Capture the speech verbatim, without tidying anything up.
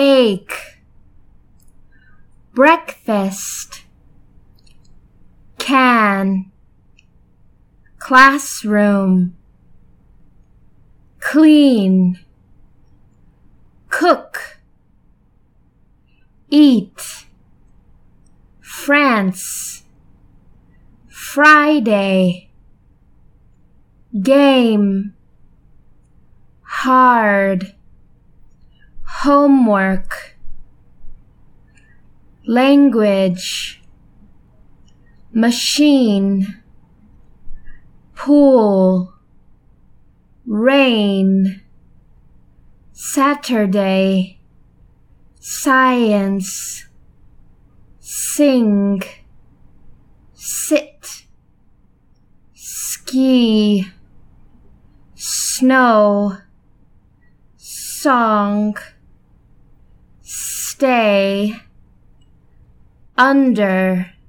bake, breakfast, can, classroom, clean, cook, eat, France, Friday, game, hard, homework, language, machine, pool, rain, Saturday, science, sing, sit, ski, snow, song, stay, under,